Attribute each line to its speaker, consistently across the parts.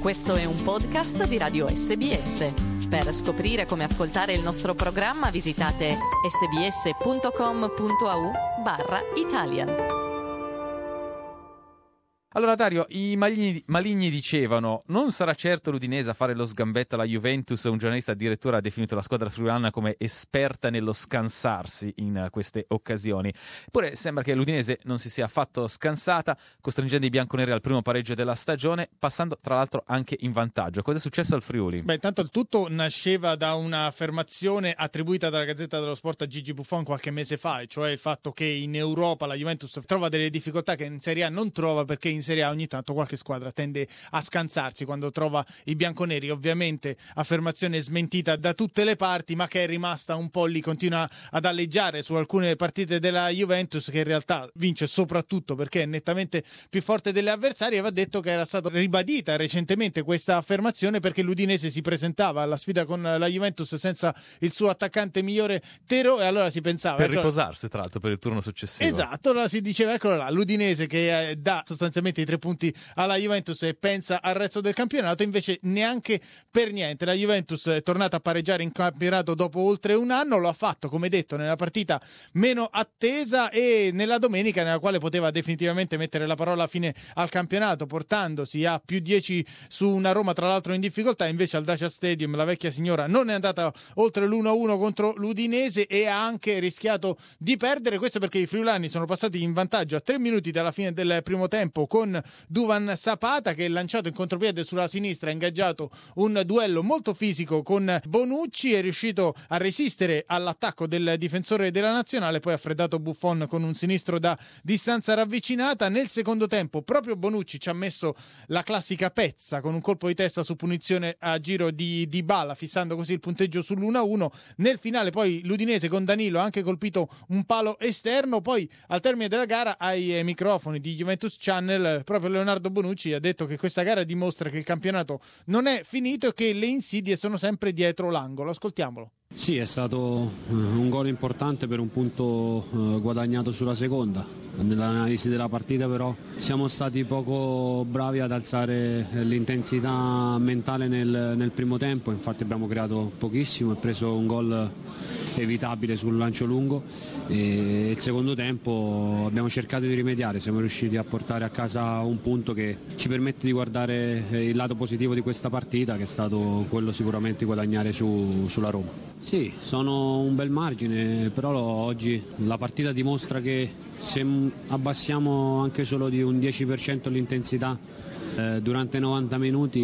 Speaker 1: Questo è un podcast di Radio SBS. Per scoprire come ascoltare il nostro programma visitate sbs.com.au/Italian.
Speaker 2: Allora Dario, i maligni dicevano non sarà certo l'Udinese a fare lo sgambetto alla Juventus. Un giornalista addirittura ha definito la squadra friulana come esperta nello scansarsi in queste occasioni. Eppure sembra che l'Udinese non si sia affatto scansata, costringendo i bianconeri al primo pareggio della stagione, passando tra l'altro anche in vantaggio. Cosa è successo al Friuli?
Speaker 3: Intanto il tutto nasceva da un'affermazione attribuita dalla Gazzetta dello Sport a Gigi Buffon qualche mese fa, e cioè il fatto che in Europa la Juventus trova delle difficoltà che in Serie A non trova, perché in Serie A ogni tanto qualche squadra tende a scansarsi quando trova i bianconeri. Ovviamente affermazione smentita da tutte le parti, ma che è rimasta un po' lì, continua ad alleggiare su alcune partite della Juventus, che in realtà vince soprattutto perché è nettamente più forte delle avversarie. Va detto che era stata ribadita recentemente questa affermazione perché l'Udinese si presentava alla sfida con la Juventus senza il suo attaccante migliore Tero, e allora si pensava
Speaker 2: per riposarsi tra l'altro per il turno successivo.
Speaker 3: Esatto, allora si diceva eccolo là, l'Udinese che dà sostanzialmente i 3 punti alla Juventus e pensa al resto del campionato. Invece neanche per niente, la Juventus è tornata a pareggiare in campionato dopo oltre un anno. Lo ha fatto, come detto, nella partita meno attesa e nella domenica, nella quale poteva definitivamente mettere la parola fine al campionato, portandosi a più 10 su una Roma tra l'altro in difficoltà. Invece al Dacia Stadium la vecchia signora non è andata oltre l'1-1 contro l'Udinese e ha anche rischiato di perdere. Questo perché i friulani sono passati in vantaggio a 3 minuti dalla fine del primo tempo con Duvan Zapata, che lanciato in contropiede sulla sinistra ha ingaggiato un duello molto fisico con Bonucci, è riuscito a resistere all'attacco del difensore della nazionale, poi ha freddato Buffon con un sinistro da distanza ravvicinata. Nel secondo tempo proprio Bonucci ci ha messo la classica pezza con un colpo di testa su punizione a giro di Dybala, fissando così il punteggio sull'1-1. Nel finale poi l'Udinese con Danilo ha anche colpito un palo esterno. Poi al termine della gara ai microfoni di Juventus Channel proprio Leonardo Bonucci ha detto che questa gara dimostra che il campionato non è finito e che le insidie sono sempre dietro l'angolo. Ascoltiamolo.
Speaker 4: Sì, è stato un gol importante per un punto guadagnato sulla seconda. Nell'analisi della partita però siamo stati poco bravi ad alzare l'intensità mentale nel primo tempo, infatti abbiamo creato pochissimo e preso un gol evitabile sul lancio lungo, e il secondo tempo abbiamo cercato di rimediare, siamo riusciti a portare a casa un punto che ci permette di guardare il lato positivo di questa partita, che è stato quello sicuramente di guadagnare sulla Roma. Sì, sono un bel margine, però oggi la partita dimostra che se abbassiamo anche solo di un 10% l'intensità durante 90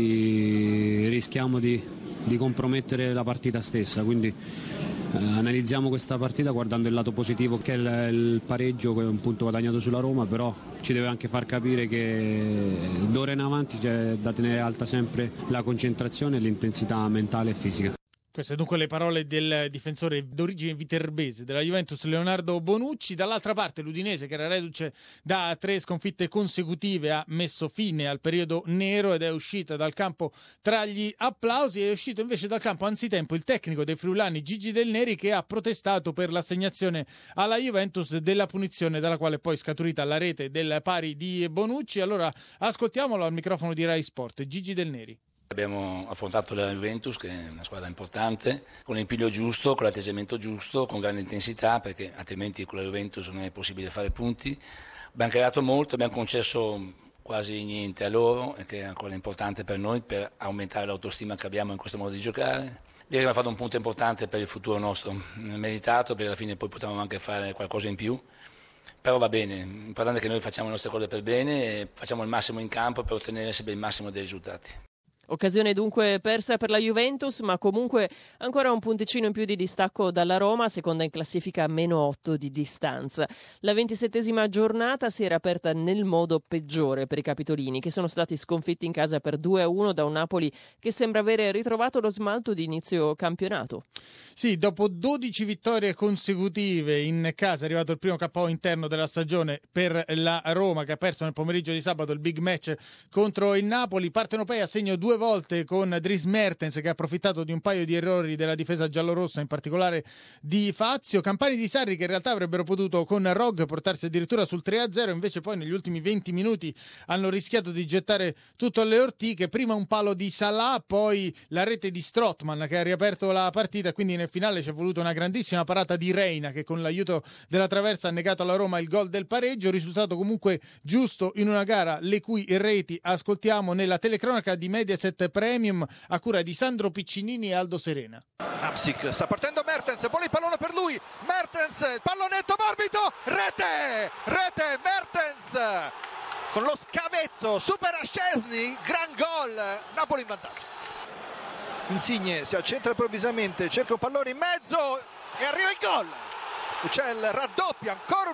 Speaker 4: minuti rischiamo di compromettere la partita stessa, quindi analizziamo questa partita guardando il lato positivo, che è il pareggio, che è un punto guadagnato sulla Roma, però ci deve anche far capire che d'ora in avanti c'è da tenere alta sempre la concentrazione e l'intensità mentale e fisica.
Speaker 3: Queste dunque le parole del difensore d'origine viterbese della Juventus Leonardo Bonucci. Dall'altra parte l'Udinese, che era reduce da 3 sconfitte consecutive, ha messo fine al periodo nero ed è uscita dal campo tra gli applausi. È uscito invece dal campo anzitempo il tecnico dei friulani Gigi Del Neri, che ha protestato per l'assegnazione alla Juventus della punizione dalla quale poi è scaturita la rete del pari di Bonucci. Allora ascoltiamolo al microfono di Rai Sport. Gigi Del Neri.
Speaker 5: Abbiamo affrontato la Juventus, che è una squadra importante, con il piglio giusto, con l'atteggiamento giusto, con grande intensità, perché altrimenti con la Juventus non è possibile fare punti. Abbiamo creato molto, abbiamo concesso quasi niente a loro, che è ancora importante per noi, per aumentare l'autostima che abbiamo in questo modo di giocare. Direi che abbiamo fatto un punto importante per il futuro nostro, meritato, perché alla fine poi potevamo anche fare qualcosa in più. Però va bene, l'importante è che noi facciamo le nostre cose per bene e facciamo il massimo in campo per ottenere sempre il massimo dei risultati.
Speaker 6: Occasione dunque persa per la Juventus, ma comunque ancora un punticino in più di distacco dalla Roma, seconda in classifica a -8 di distanza. La 27esima giornata si era aperta nel modo peggiore per i capitolini, che sono stati sconfitti in casa per 2-1 da un Napoli che sembra avere ritrovato lo smalto di inizio campionato.
Speaker 3: Sì, dopo 12 vittorie consecutive in casa è arrivato il primo KO interno della stagione per la Roma, che ha perso nel pomeriggio di sabato il big match contro il Napoli. Partenopei a segno 2 volte con Dries Mertens che ha approfittato di un paio di errori della difesa giallorossa, in particolare di Fazio. Campani di Sarri che in realtà avrebbero potuto con Rog portarsi addirittura sul 3-0, invece poi negli ultimi 20 minuti hanno rischiato di gettare tutto alle ortiche. Prima un palo di Salah, poi la rete di Strootman che ha riaperto la partita, quindi nel finale c'è voluta una grandissima parata di Reina che con l'aiuto della traversa ha negato alla Roma il gol del pareggio. Risultato comunque giusto in una gara le cui reti ascoltiamo nella telecronaca di Mediaset Premium a cura di Sandro Piccinini e Aldo Serena.
Speaker 7: Hamsik sta partendo Mertens, vuole il pallone per lui, Mertens, pallonetto morbido, rete Mertens con lo scavetto, supera Szczesny, gran gol, Napoli in vantaggio. Insigne si accentra improvvisamente, cerca un pallone in mezzo e arriva il gol. C'è il raddoppio ancora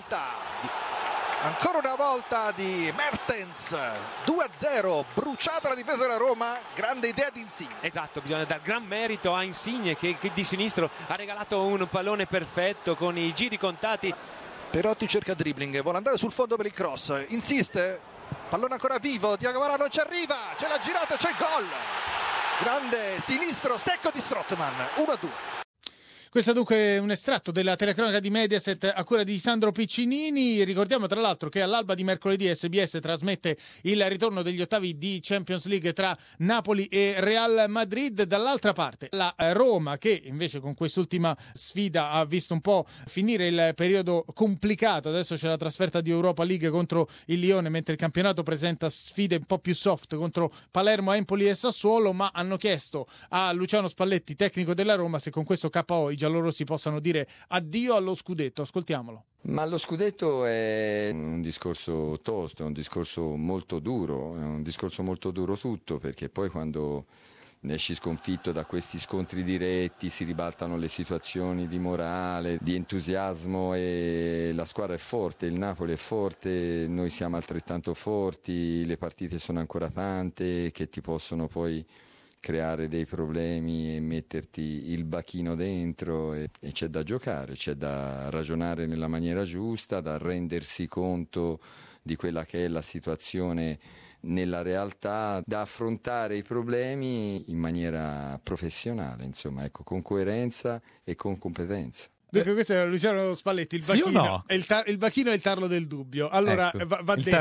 Speaker 7: una volta di Mertens, 2-0, bruciata la difesa della Roma, grande idea di Insigne.
Speaker 8: Esatto, bisogna dar gran merito a Insigne che di sinistro ha regalato un pallone perfetto con i giri contati.
Speaker 7: Perotti cerca dribbling, vuole andare sul fondo per il cross, insiste, pallone ancora vivo, Diagovara non ci arriva, c'è la girata, c'è il gol. Grande sinistro secco di Strootman, 1-2.
Speaker 3: Questo è dunque un estratto della telecronaca di Mediaset a cura di Sandro Piccinini. Ricordiamo tra l'altro che all'alba di mercoledì SBS trasmette il ritorno degli ottavi di Champions League tra Napoli e Real Madrid. Dall'altra parte la Roma, che invece con quest'ultima sfida ha visto un po' finire il periodo complicato. Adesso c'è la trasferta di Europa League contro il Lione, mentre il campionato presenta sfide un po' più soft contro Palermo, Empoli e Sassuolo, ma hanno chiesto a Luciano Spalletti, tecnico della Roma, se con questo KO i giallorossi possano dire addio allo scudetto. Ascoltiamolo.
Speaker 9: Ma lo scudetto è un discorso tosto, è un discorso molto duro, tutto, perché poi quando esci sconfitto da questi scontri diretti si ribaltano le situazioni di morale, di entusiasmo, e la squadra è forte, il Napoli è forte, noi siamo altrettanto forti, le partite sono ancora tante che ti possono poi creare dei problemi e metterti il bacchino dentro, e c'è da giocare, c'è da ragionare nella maniera giusta, da rendersi conto di quella che è la situazione nella realtà, da affrontare i problemi in maniera professionale, insomma, ecco, con coerenza e con competenza.
Speaker 3: Dunque, questo era Luciano Spalletti, il bacchino,
Speaker 2: sì o no?
Speaker 3: il bacchino e il tarlo del dubbio. Allora,
Speaker 2: ecco,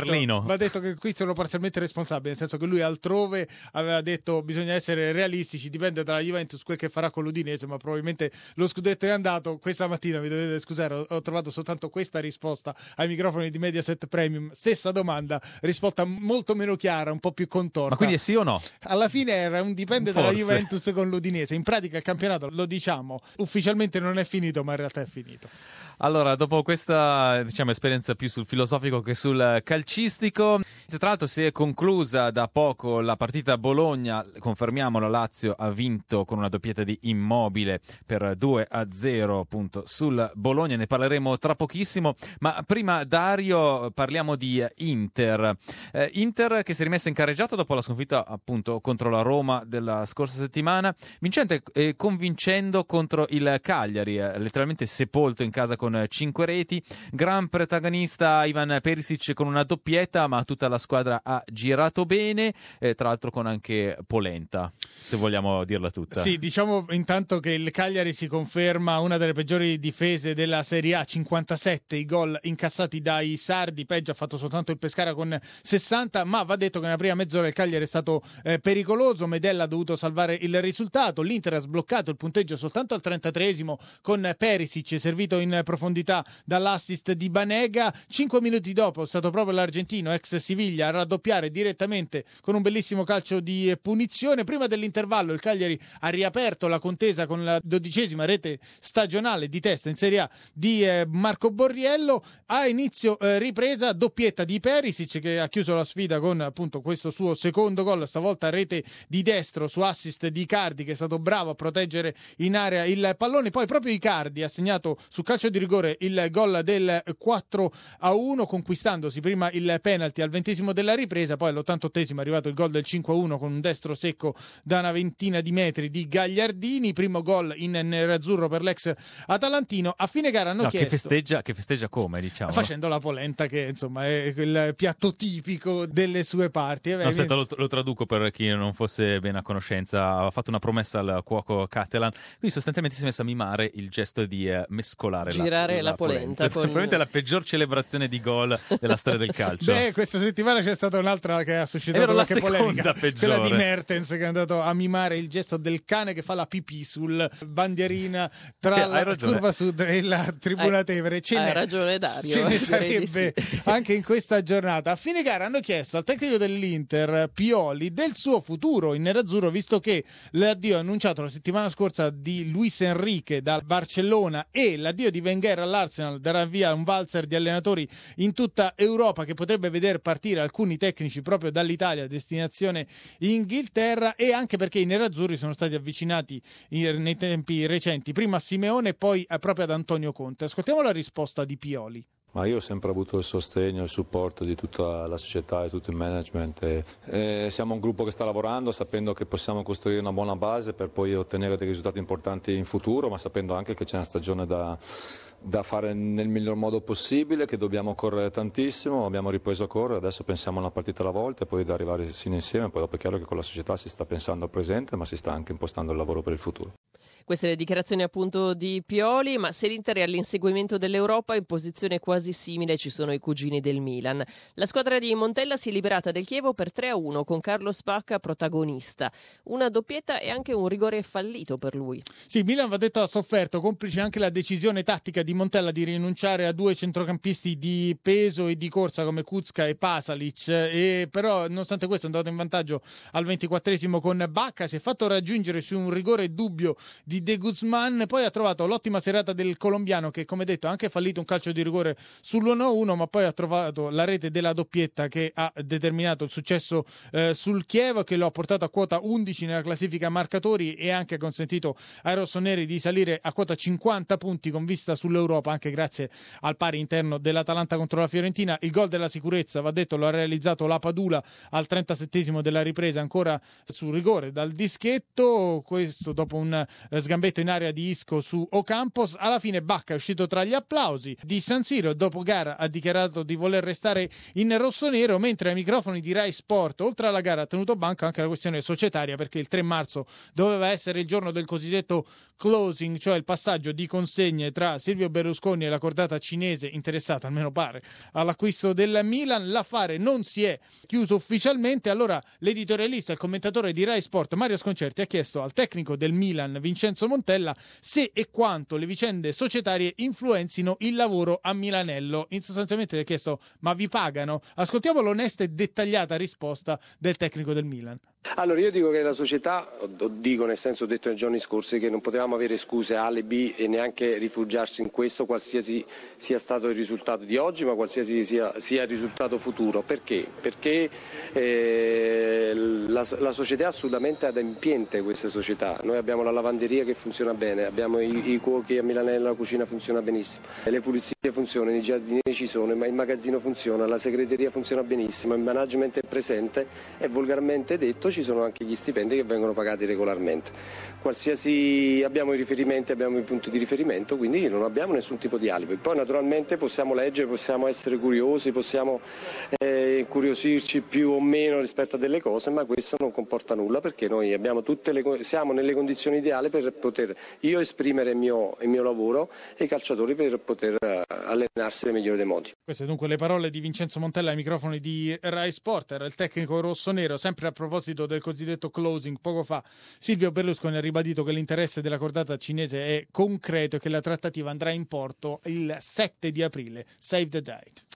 Speaker 3: va detto che qui sono parzialmente responsabile, nel senso che lui altrove aveva detto bisogna essere realistici, dipende dalla Juventus quel che farà con l'Udinese, ma probabilmente lo scudetto è andato. Questa mattina, vi dovete scusare, ho trovato soltanto questa risposta ai microfoni di Mediaset Premium, stessa domanda, risposta molto meno chiara, un po' più contorta.
Speaker 2: Ma quindi è sì o no?
Speaker 3: Alla fine era un dipende dalla Juventus con l'Udinese. In pratica il campionato, lo diciamo, ufficialmente non è finito, ma in realtà è finito.
Speaker 2: Allora, dopo questa esperienza più sul filosofico che sul calcistico, tra l'altro si è conclusa da poco la partita Bologna, confermiamo, la Lazio ha vinto con una doppietta di Immobile per 2-0 appunto sul Bologna, ne parleremo tra pochissimo, ma prima Dario parliamo di Inter che si è rimessa in carreggiata dopo la sconfitta appunto contro la Roma della scorsa settimana, vincente e convincendo contro il Cagliari, letteralmente sepolto in casa con 5 reti, gran protagonista Ivan Perisic con una doppietta, ma tutta la squadra ha girato bene, tra l'altro con anche polenta, se vogliamo dirla tutta.
Speaker 3: Sì, diciamo intanto che il Cagliari si conferma una delle peggiori difese della Serie A, 57 i gol incassati dai sardi, peggio ha fatto soltanto il Pescara con 60, ma va detto che nella prima mezz'ora il Cagliari è stato pericoloso, Medella ha dovuto salvare il risultato, l'Inter ha sbloccato il punteggio soltanto al 33esimo con Perisic servito in profondità dall'assist di Banega. 5 minuti dopo è stato proprio l'argentino ex Siviglia a raddoppiare direttamente con un bellissimo calcio di punizione. Prima dell'intervallo il Cagliari ha riaperto la contesa con la 12ª rete stagionale di testa in Serie A di Marco Borriello. A inizio ripresa doppietta di Perisic che ha chiuso la sfida con appunto questo suo secondo gol, stavolta rete di destro su assist di Icardi che è stato bravo a proteggere in area il pallone. Poi proprio Icardi ha segnato su calcio di rigore il gol del 4-1, conquistandosi prima il penalty al 20° della ripresa, poi all'88° è arrivato il gol del 5-1 con un destro secco da una ventina di metri di Gagliardini, primo gol in nerazzurro per l'ex atalantino. A fine gara hanno chiesto
Speaker 2: che festeggia come, diciamo,
Speaker 3: facendo la polenta, che insomma è il piatto tipico delle sue parti.
Speaker 2: Aspetta, lo traduco per chi non fosse bene a conoscenza. Ha fatto una promessa al cuoco Catalan, quindi sostanzialmente si è messo a mimare il gesto di mescolare
Speaker 6: girare la polenta con...
Speaker 2: Probabilmente è la peggior celebrazione di gol della storia del calcio.
Speaker 3: Questa settimana c'è stata un'altra che ha suscitato qualche polemica, quella di Mertens, che è andato a mimare il gesto del cane che fa la pipì sul bandierina tra la curva sud e la tribuna Tevere.
Speaker 6: Hai ragione, Dario.
Speaker 3: Ce ne sarebbe anche in questa giornata. A fine gara hanno chiesto al tecnico dell'Inter, Pioli, del suo futuro in nerazzurro, visto che l'addio annunciato la settimana scorsa di Luis Enrique dal Barcellona e l'addio di Wenger all'Arsenal darà via un valzer di allenatori in tutta Europa, che potrebbe veder partire alcuni tecnici proprio dall'Italia, destinazione Inghilterra, e anche perché i nerazzurri sono stati avvicinati nei tempi recenti prima a Simeone e poi proprio ad Antonio Conte. Ascoltiamo la risposta di Pioli.
Speaker 10: Ma io ho sempre avuto il sostegno, il supporto di tutta la società e tutto il management. Siamo un gruppo che sta lavorando sapendo che possiamo costruire una buona base per poi ottenere dei risultati importanti in futuro, ma sapendo anche che c'è una stagione da fare nel miglior modo possibile, che dobbiamo correre tantissimo. Abbiamo ripreso a correre, adesso pensiamo a una partita alla volta e poi ad arrivare sino insieme. Poi dopo è chiaro che con la società si sta pensando al presente, ma si sta anche impostando il lavoro per il futuro.
Speaker 6: Queste le dichiarazioni appunto di Pioli, ma se l'Inter è all'inseguimento dell'Europa, in posizione quasi simile ci sono i cugini del Milan. La squadra di Montella si è liberata del Chievo per 3-1 con Carlos Bacca protagonista. Una doppietta e anche un rigore fallito per lui.
Speaker 3: Sì, Milan, va detto, ha sofferto, complice anche la decisione tattica di Montella di rinunciare a due centrocampisti di peso e di corsa come Kuzka e Pasalic, però nonostante questo è andato in vantaggio al 24° con Bacca, si è fatto raggiungere su un rigore dubbio di De Guzman, poi ha trovato l'ottima serata del colombiano, che come detto ha anche fallito un calcio di rigore sull'1-1, ma poi ha trovato la rete della doppietta che ha determinato il successo sul Chievo, che lo ha portato a quota 11 nella classifica marcatori e anche consentito ai rossoneri di salire a quota 50 punti con vista sull'Europa, anche grazie al pari interno dell'Atalanta contro la Fiorentina. Il gol della sicurezza, va detto, lo ha realizzato la Padula al 37° della ripresa, ancora sul rigore dal dischetto, questo dopo un sgambetto in area di Isco su Ocampos. Alla fine Bacca è uscito tra gli applausi di San Siro, dopo gara ha dichiarato di voler restare in rossonero, mentre ai microfoni di Rai Sport oltre alla gara ha tenuto banco anche la questione societaria, perché il 3 marzo doveva essere il giorno del cosiddetto closing, cioè il passaggio di consegne tra Silvio Berlusconi e la cordata cinese interessata, almeno pare, all'acquisto del Milan. L'affare non si è chiuso ufficialmente, allora l'editorialista e il commentatore di Rai Sport Mario Sconcerti ha chiesto al tecnico del Milan Vincenzo Montella se e quanto le vicende societarie influenzino il lavoro a Milanello. Sostanzialmente gli ha chiesto: ma vi pagano? Ascoltiamo l'onesta e dettagliata risposta del tecnico del Milan.
Speaker 11: Allora, io dico che la società, dico nel senso, ho detto nei giorni scorsi che non potevamo avere scuse, alibi e neanche rifugiarsi in questo, qualsiasi sia stato il risultato di oggi, ma qualsiasi sia il risultato futuro. Perché? Perché la società è assolutamente adempiente, questa società. Noi abbiamo la lavanderia che funziona bene, abbiamo i cuochi a Milanello, la cucina funziona benissimo, le pulizie funzionano, i giardinieri ci sono, il magazzino funziona, la segreteria funziona benissimo, il management è presente e, volgarmente detto, ci sono anche gli stipendi che vengono pagati regolarmente. Abbiamo i riferimenti, abbiamo i punti di riferimento, quindi non abbiamo nessun tipo di alibi. Poi naturalmente possiamo leggere, possiamo essere curiosi, possiamo incuriosirci più o meno rispetto a delle cose, ma questo non comporta nulla, perché noi abbiamo siamo nelle condizioni ideali per poter io esprimere il mio lavoro e i calciatori per poter allenarsi nel migliore dei modi.
Speaker 3: Queste dunque le parole di Vincenzo Montella ai microfoni di Rai Sport. Era il tecnico rossonero. Sempre a proposito del cosiddetto closing, poco fa Silvio Berlusconi ha ribadito che l'interesse della cordata cinese è concreto e che la trattativa andrà in porto il 7 di aprile. Save the date.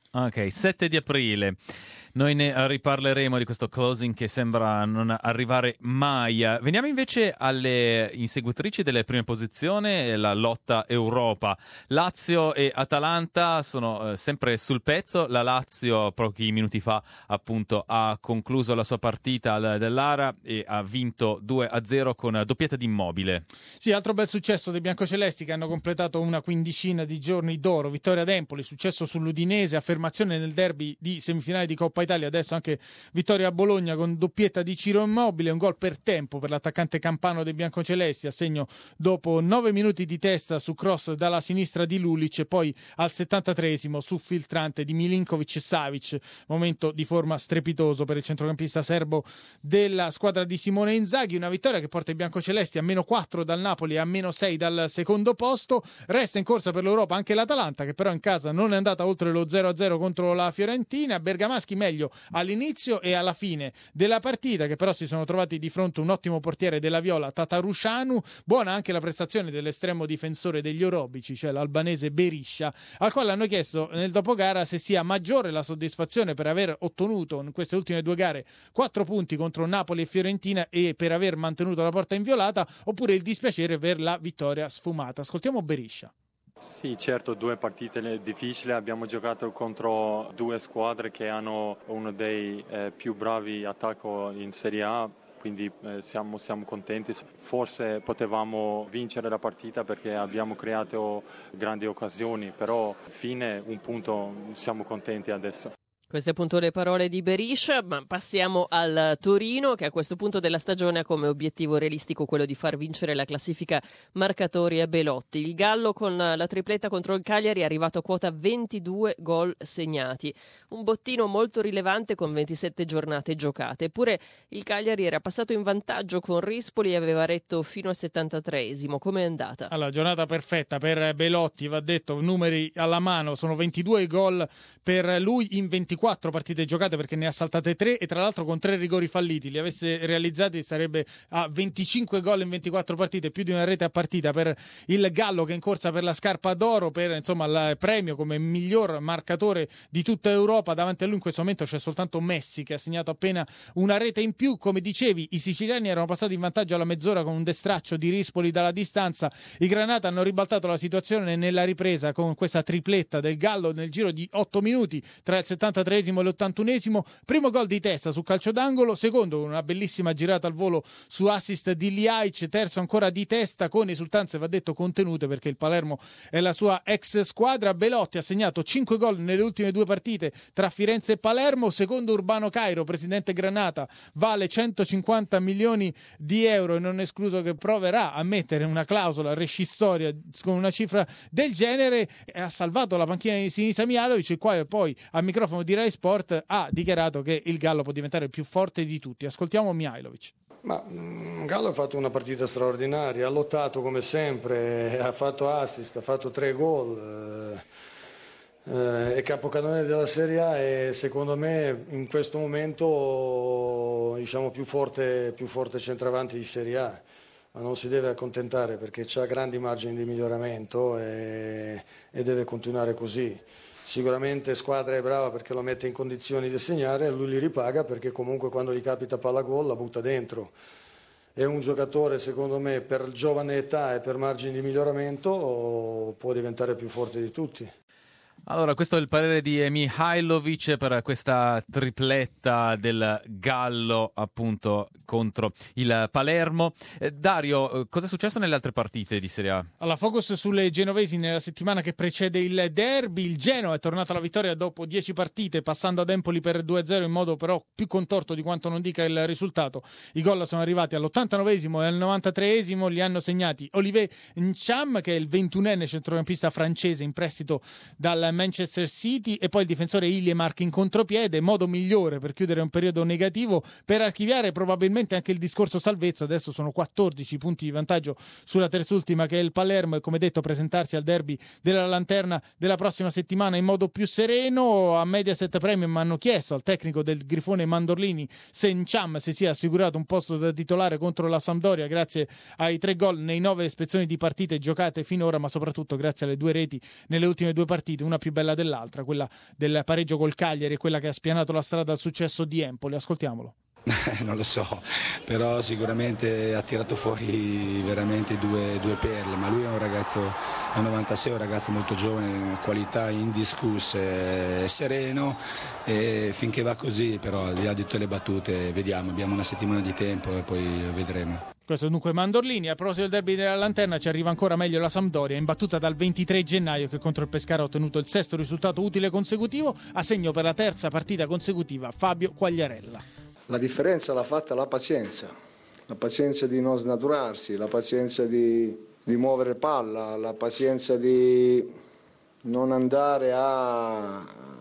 Speaker 2: Ok, 7 di aprile. Noi ne riparleremo di questo closing che sembra non arrivare mai. Veniamo invece alle inseguitrici delle prime posizioni, la lotta Europa. Lazio e Atalanta sono sempre sul pezzo. La Lazio pochi minuti fa appunto ha concluso la sua partita dell'Ara e ha vinto 2-0 con doppietta di Immobile.
Speaker 3: Sì, altro bel successo dei biancocelesti che hanno completato una quindicina di giorni d'oro. Vittoria ad Empoli, successo sull'Udinese, affermazione nel derby di semifinale di Coppa Italia, adesso anche vittoria a Bologna con doppietta di Ciro Immobile, un gol per tempo per l'attaccante campano dei biancocelesti a segno dopo 9 minuti di testa su cross dalla sinistra di Lulic e poi al 73esimo su filtrante di Milinkovic-Savic, momento di forma strepitoso per il centrocampista serbo della squadra di Simone Inzaghi. Una vittoria che porta i biancocelesti a -4 dal Napoli e a -6 dal secondo posto. Resta in corsa per l'Europa anche l'Atalanta, che però in casa non è andata oltre lo 0-0 contro la Fiorentina. Bergamaschi meglio all'inizio e alla fine della partita, che però si sono trovati di fronte un ottimo portiere della Viola, Tatarusanu. Buona anche la prestazione dell'estremo difensore degli orobici, cioè l'albanese Berisha, al quale hanno chiesto nel dopogara se sia maggiore la soddisfazione per aver ottenuto in queste ultime 2 gare 4 punti contro Napoli e Fiorentina e per aver mantenuto la porta inviolata, oppure il dispiacere per la vittoria sfumata. Ascoltiamo Berisha.
Speaker 12: Sì, certo, 2 partite difficili, abbiamo giocato contro 2 squadre che hanno uno dei più bravi attacco in Serie A, quindi siamo contenti. Forse potevamo vincere la partita perché abbiamo creato grandi occasioni, però fine un punto, siamo contenti adesso.
Speaker 6: Queste appunto le parole di Berisha, ma passiamo al Torino, che a questo punto della stagione ha come obiettivo realistico quello di far vincere la classifica marcatori a Belotti. Il Gallo con la tripletta contro il Cagliari è arrivato a quota 22 gol segnati, un bottino molto rilevante con 27 giornate giocate. Eppure il Cagliari era passato in vantaggio con Rispoli e aveva retto fino al 73esimo. Com'è andata?
Speaker 3: Allora, giornata perfetta per Belotti, va detto, numeri alla mano, sono 22 i gol per lui in 24 partite giocate, perché ne ha saltate 3 e tra l'altro con 3 rigori falliti. Li avesse realizzati sarebbe a 25 gol in 24 partite, più di una rete a partita per il Gallo, che è in corsa per la scarpa d'oro, per insomma il premio come miglior marcatore di tutta Europa. Davanti a lui in questo momento c'è soltanto Messi, che ha segnato appena una rete in più. Come dicevi, i siciliani erano passati in vantaggio alla mezz'ora con un destraccio di Rispoli dalla distanza. I Granata hanno ribaltato la situazione nella ripresa con questa tripletta del Gallo nel giro di 8 minuti tra il 73esimo e l'81esimo. Primo gol di testa su calcio d'angolo, secondo con una bellissima girata al volo su assist di Ljajic, terzo ancora di testa con esultanze, va detto, contenute, perché il Palermo è la sua ex squadra. Belotti ha segnato 5 gol nelle ultime 2 partite tra Firenze e Palermo. Secondo Urbano Cairo, presidente Granata, vale 150 milioni di euro e non è escluso che proverà a mettere una clausola rescissoria con una cifra del genere. Ha salvato la panchina di Sinisa Mihajlovic, il quale poi al microfono di Rai Sport ha dichiarato che il Gallo può diventare il più forte di tutti. Ascoltiamo Mihajlovic.
Speaker 13: Ma Gallo ha fatto una partita straordinaria, ha lottato come sempre, ha fatto assist, ha fatto 3 gol, è capocannoniere della Serie A e secondo me in questo momento, diciamo, più forte centravanti di Serie A, ma non si deve accontentare perché ha grandi margini di miglioramento e deve continuare così. Sicuramente squadra è brava perché lo mette in condizioni di segnare e lui li ripaga perché comunque quando gli capita palla gol la butta dentro. È un giocatore, secondo me, per giovane età e per margini di miglioramento può diventare più forte di tutti.
Speaker 2: Allora, questo è il parere di Mihajlovic per questa tripletta del Gallo, appunto, contro il Palermo. Dario, cosa è successo nelle altre partite di Serie A?
Speaker 3: Allora, focus sulle genovesi nella settimana che precede il derby. Il Genoa è tornato alla vittoria dopo 10 partite, passando ad Empoli per 2-0 in modo però più contorto di quanto non dica il risultato. I gol sono arrivati all'89esimo e al 93esimo, li hanno segnati Olivier Ntcham, che è il 21enne centrocampista francese in prestito dal Manchester City, e poi il difensore Iliemark in contropiede, modo migliore per chiudere un periodo negativo, per archiviare probabilmente anche il discorso salvezza. Adesso sono 14 punti di vantaggio sulla terzultima, che è il Palermo, e come detto presentarsi al derby della Lanterna della prossima settimana in modo più sereno. A Mediaset Premium hanno chiesto al tecnico del Grifone Mandorlini se Ntcham si sia assicurato un posto da titolare contro la Sampdoria grazie ai 3 gol nei 9 ispezioni di partite giocate finora, ma soprattutto grazie alle 2 reti nelle ultime 2 partite, una più più bella dell'altra, quella del pareggio col Cagliari e quella che ha spianato la strada al successo di Empoli. Ascoltiamolo.
Speaker 14: Non lo so, però sicuramente ha tirato fuori veramente due perle, ma lui è un ragazzo, è un 96, un ragazzo molto giovane, qualità indiscusse, sereno, e finché va così, però al di là di tutte le battute vediamo, abbiamo una settimana di tempo e poi vedremo.
Speaker 3: Questo dunque Mandorlini. A proposito del derby della Lanterna, ci arriva ancora meglio la Sampdoria, imbattuta dal 23 gennaio, che contro il Pescara ha ottenuto il 6º risultato utile consecutivo, a segno per la terza partita consecutiva Fabio Quagliarella.
Speaker 13: La differenza l'ha fatta la pazienza di non snaturarsi, la pazienza di muovere palla, la pazienza di non andare a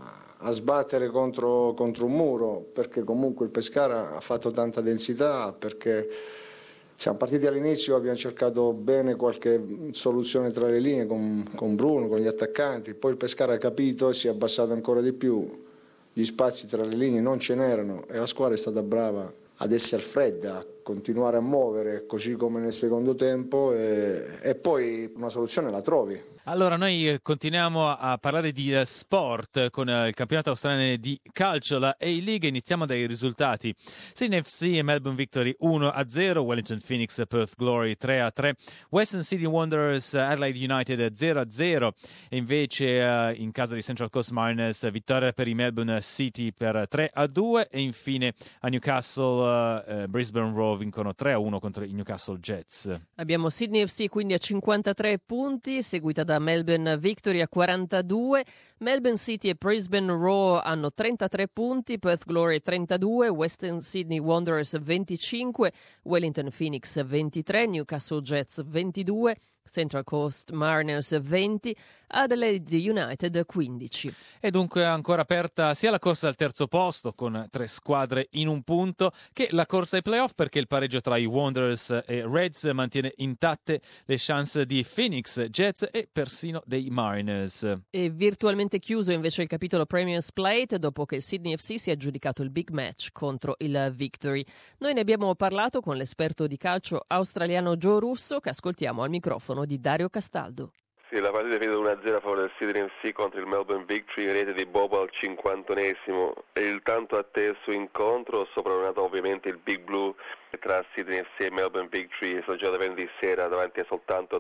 Speaker 13: sbattere contro un muro, perché comunque il Pescara ha fatto tanta densità, perché siamo partiti all'inizio, abbiamo cercato bene qualche soluzione tra le linee con Bruno, con gli attaccanti, poi il Pescara ha capito e si è abbassato ancora di più. Gli spazi tra le linee non ce n'erano e la squadra è stata brava ad essere fredda, a continuare a muovere così come nel secondo tempo e poi una soluzione la trovi.
Speaker 2: Allora, noi continuiamo a parlare di sport con il campionato australiano di calcio, la A-League. Iniziamo dai risultati. Sydney FC e Melbourne Victory 1-0, Wellington Phoenix Perth Glory 3-3, Western Sydney Wanderers Adelaide United 0-0 e invece in casa di Central Coast Mariners vittoria per i Melbourne City per 3-2 e infine a Newcastle Brisbane Roar vincono 3-1 contro i Newcastle Jets.
Speaker 6: Abbiamo Sydney FC quindi a 53 punti, seguita da Melbourne Victory a 42, Melbourne City e Brisbane Roar hanno 33 punti, Perth Glory 32, Western Sydney Wanderers 25, Wellington Phoenix 23, Newcastle Jets 22, Central Coast Mariners 20, Adelaide United 15.
Speaker 2: E dunque ancora aperta sia la corsa al terzo posto con 3 squadre in un punto che la corsa ai playoff, perché il pareggio tra i Wanderers e Reds mantiene intatte le chance di Phoenix, Jets e persino dei Mariners.
Speaker 6: E virtualmente chiuso invece il capitolo Premier's Plate dopo che il Sydney FC si è aggiudicato il big match contro il Victory. Noi ne abbiamo parlato con l'esperto di calcio australiano Joe Russo, che ascoltiamo al microfono di Dario Castaldo.
Speaker 15: Sì, la partita è finita 1-0 a favore del Sydney FC contro il Melbourne Victory, rete di Bobo al 51esimo. E il tanto atteso incontro, soprannominato ovviamente il Big Blue tra Sydney FC e Melbourne Victory, è stato giocato venerdì sera davanti a soltanto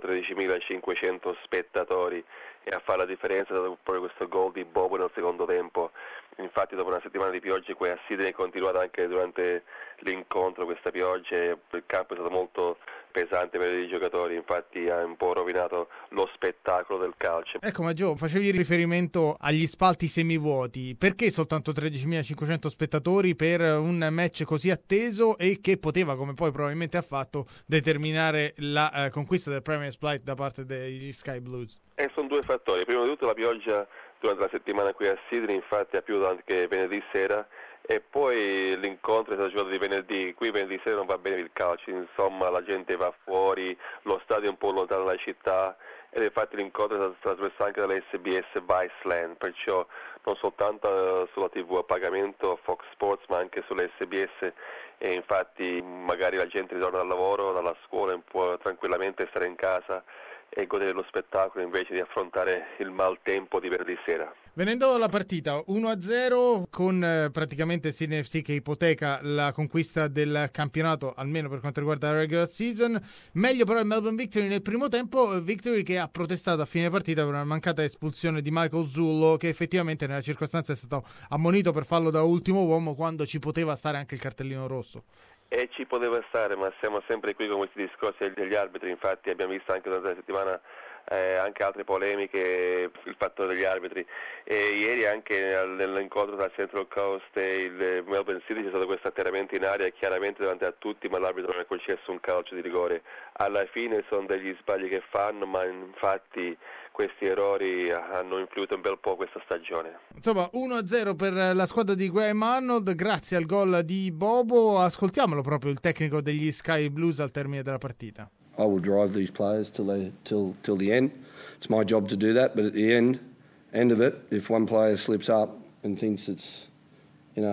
Speaker 15: 13.500 spettatori, e a fare la differenza è stato proprio questo gol di Bobo nel secondo tempo. Infatti dopo una settimana di piogge qui a Sydney è continuata anche durante l'incontro questa pioggia e il campo è stato molto pesante per i giocatori, infatti ha un po' rovinato lo spettacolo del calcio.
Speaker 3: Ecco, ma Gio, facevi riferimento agli spalti semivuoti, perché soltanto 13.500 spettatori per un match così atteso e che poteva, come poi probabilmente ha fatto, determinare la conquista del Premier's Plate da parte degli Sky Blues?
Speaker 15: Sono due fattori, prima di tutto la pioggia durante la settimana qui a Sydney, infatti ha piovuto anche venerdì sera, e poi l'incontro è stato giocato di venerdì. Qui venerdì sera non va bene il calcio, insomma la gente va fuori, lo stadio è un po' lontano dalla città, ed infatti l'incontro è stato trasmesso anche dalla SBS Viceland, perciò non soltanto sulla TV a pagamento Fox Sports ma anche sulla SBS, e infatti magari la gente ritorna dal lavoro, dalla scuola e può tranquillamente stare in casa e godere dello spettacolo invece di affrontare il maltempo di venerdì sera.
Speaker 3: Venendo alla partita 1-0 con praticamente Sydney FC che ipoteca la conquista del campionato, almeno per quanto riguarda la regular season. Meglio però il Melbourne Victory nel primo tempo, Victory che ha protestato a fine partita per una mancata espulsione di Michael Zullo, che effettivamente nella circostanza è stato ammonito per fallo da ultimo uomo quando ci poteva stare anche il cartellino rosso.
Speaker 15: E ci poteva stare, ma siamo sempre qui con questi discorsi degli arbitri. Infatti abbiamo visto anche durante la settimana anche altre polemiche, il fatto degli arbitri, e ieri anche nell'incontro tra Central Coast e il Melbourne City c'è stato questo atterramento in aria chiaramente davanti a tutti, ma l'arbitro non ha concesso un calcio di rigore. Alla fine sono degli sbagli che fanno, ma infatti questi errori hanno influito un bel po' questa stagione.
Speaker 3: Insomma, 1-0 per la squadra di Graham Arnold grazie al gol di Bobo. Ascoltiamolo proprio il tecnico degli Sky Blues al termine della partita.
Speaker 16: I will drive these players till the end. It's my job to do that, but at the end of it, if one player slips up and thinks it's,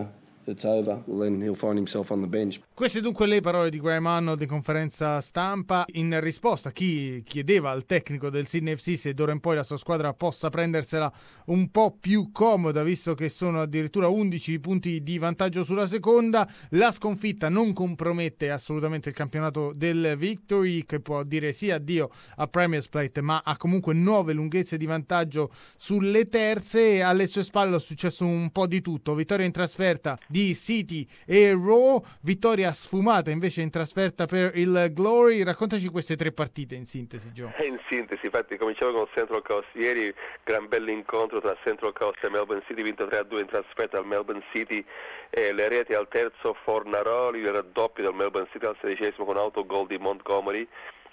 Speaker 16: it's over, well then he'll find himself on the bench.
Speaker 3: Queste dunque le parole di Graham Arnold in conferenza stampa in risposta a chi chiedeva al tecnico del Sydney FC se d'ora in poi la sua squadra possa prendersela un po' più comoda, visto che sono addirittura 11 punti di vantaggio sulla seconda. La sconfitta non compromette assolutamente il campionato del Victory, che può dire sì addio a Premier's Plate, ma ha comunque 9 lunghezze di vantaggio sulle terze. Alle sue spalle è successo un po' di tutto: vittoria in trasferta di City e Raw, vittoria sfumata invece in trasferta per il Glory. Raccontaci queste 3 partite in sintesi, Joe.
Speaker 15: In sintesi, infatti cominciamo con Central Coast ieri, gran bell'incontro tra Central Coast e Melbourne City, vinto 3-2 in trasferta al Melbourne City, le reti al terzo Fornaroli, il raddoppio del Melbourne City al 16esimo con autogol di Montgomery.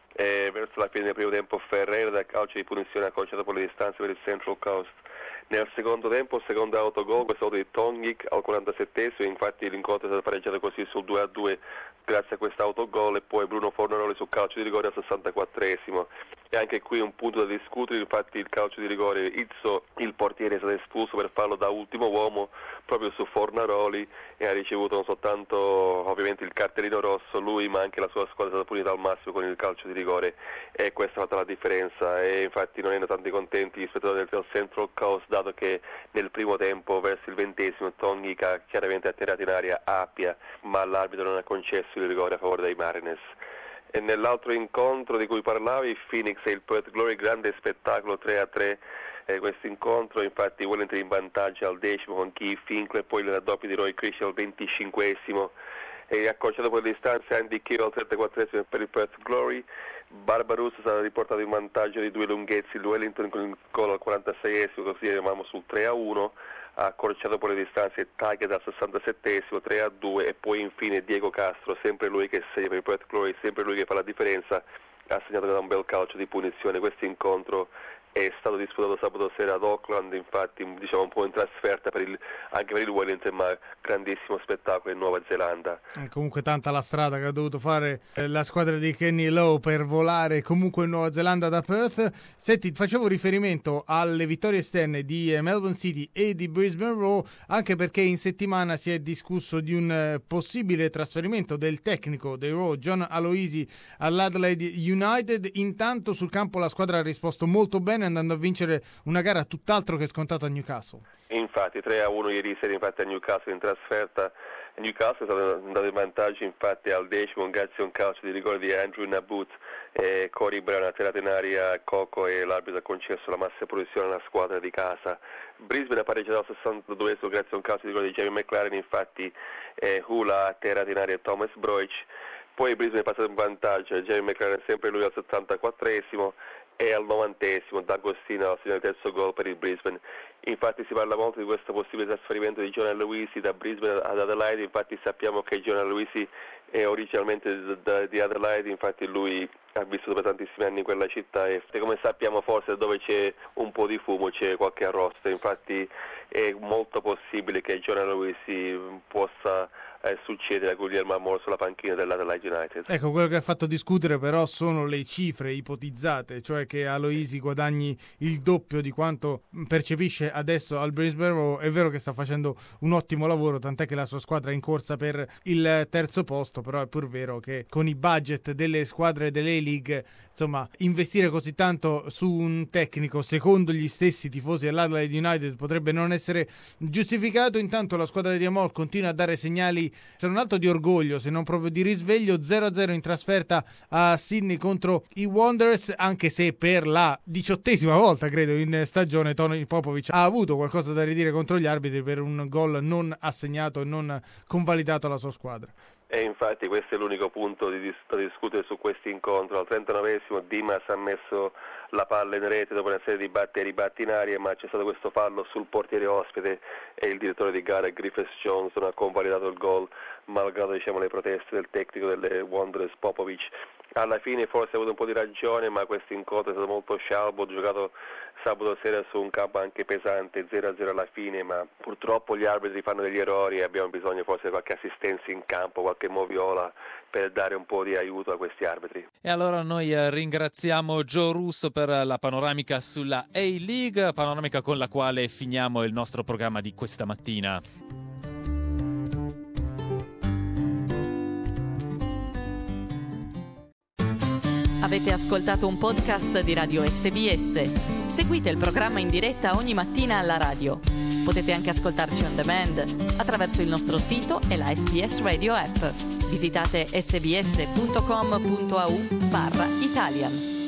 Speaker 15: Verso la fine del primo tempo Ferreira da calcio di punizione accorciato per le distanze per il Central Coast. Nel secondo tempo, secondo autogol, questo di Tongik al 47esimo, infatti l'incontro è stato pareggiato così sul 2-2 grazie a questo autogol, e poi Bruno Fornaroli sul calcio di rigore al 64esimo. E anche qui un punto da discutere, infatti il calcio di rigore, Izzo, il portiere, è stato espulso per fallo da ultimo uomo proprio su Fornaroli e ha ricevuto non soltanto ovviamente il cartellino rosso lui, ma anche la sua squadra è stata punita al massimo con il calcio di rigore, e questa è stata la differenza. E infatti non erano tanti contenti gli spettatori del Central Coast, dato che nel primo tempo verso il 20esimo Tongik ha chiaramente attirato in aria Appia, ma l'arbitro non ha concesso il rigore a favore dei Mariners. E nell'altro incontro di cui parlavi, Phoenix e il Perth Glory, grande spettacolo 3-3 questo incontro, infatti Wellington in vantaggio al 10° con Keith Finkler, poi il raddoppio di Roy Christian al 25esimo, e accorciato per le distanze Andy Keogh al 34esimo per il Perth Glory. Barbarossa è stato riportato in vantaggio di 2 lunghezze, il Wellington con il gol al 46esimo, così eravamo sul 3-1, ha accorciato per le distanze Taggart al 67esimo 3-2, e poi infine Diego Castro, sempre lui che segna per il Perth Glory, sempre lui che fa la differenza, ha segnato da un bel calcio di punizione. Questo incontro è stato disputato sabato sera ad Auckland, infatti diciamo un po' in trasferta anche per il Wellington, ma grandissimo spettacolo in Nuova Zelanda.
Speaker 3: Comunque tanta la strada che ha dovuto fare la squadra di Kenny Lowe per volare comunque in Nuova Zelanda da Perth. Senti, facevo riferimento alle vittorie esterne di Melbourne City e di Brisbane Roar, anche perché in settimana si è discusso di un possibile trasferimento del tecnico dei Roar, John Aloisi, all'Adelaide United. Intanto sul campo la squadra ha risposto molto bene, andando a vincere una gara tutt'altro che scontata a Newcastle.
Speaker 15: Infatti 3-1 ieri sera infatti a Newcastle in trasferta. Newcastle è stato andato in vantaggio infatti al 10° grazie a un calcio di rigore di Andrew Nabut, e Corey Brown ha tirato in aria Coco e l'arbitro ha concesso la massima punizione alla squadra di casa. Brisbane ha pareggiato al 62esimo grazie a un calcio di rigore di Jamie McLaren, infatti Hula ha tirato in aria Thomas Broich, poi Brisbane è passato in vantaggio, Jamie McLaren sempre lui al 74esimo, e al 90esimo D'Agostino ha segnato il terzo gol per il Brisbane. Infatti si parla molto di questo possibile trasferimento di John Aloisi da Brisbane ad Adelaide, infatti sappiamo che John Aloisi è originalmente di Adelaide, infatti lui ha vissuto per tantissimi anni in quella città e come sappiamo forse dove c'è un po' di fumo c'è qualche arrosto, infatti è molto possibile che John Aloisi possa succedere a Guglielmo Amor sulla panchina dell'Adelaide United.
Speaker 3: Ecco, quello che ha fatto discutere però sono le cifre ipotizzate, cioè che Aloisi guadagni il doppio di quanto percepisce adesso al Brisbane Roar. È vero che sta facendo un ottimo lavoro, tant'è che la sua squadra è in corsa per il terzo posto, però è pur vero che con i budget delle squadre dell'A-League, insomma, investire così tanto su un tecnico, secondo gli stessi tifosi dell'Adelaide United, potrebbe non essere giustificato. Intanto la squadra di Amor continua a dare segnali, se non altro di orgoglio, se non proprio di risveglio. 0-0 in trasferta a Sydney contro i Wanderers, anche se per la 18ª volta, credo, in stagione Tony Popovic ha avuto qualcosa da ridire contro gli arbitri per un gol non assegnato e non convalidato alla sua squadra.
Speaker 15: E infatti questo è l'unico punto da discutere su questo incontro. Al 39esimo Dimas ha messo la palla in rete dopo una serie di batti e ribatti in aria, ma c'è stato questo fallo sul portiere ospite e il direttore di gara Griffiths Jones non ha convalidato il gol, malgrado le proteste del tecnico delle Wanderers Popovic. Alla fine forse ha avuto un po' di ragione, ma questo incontro è stato molto scialbo, giocato sabato sera su un campo anche pesante, 0-0 alla fine, ma purtroppo gli arbitri fanno degli errori e abbiamo bisogno forse di qualche assistenza in campo, qualche moviola per dare un po' di aiuto a questi arbitri.
Speaker 2: E allora noi ringraziamo Joe Russo per la panoramica sulla A-League, panoramica con la quale finiamo il nostro programma di questa mattina.
Speaker 1: Avete ascoltato un podcast di Radio SBS. Seguite il programma in diretta ogni mattina alla radio. Potete anche ascoltarci on demand attraverso il nostro sito e la SBS Radio app. Visitate sbs.com.au/Italian.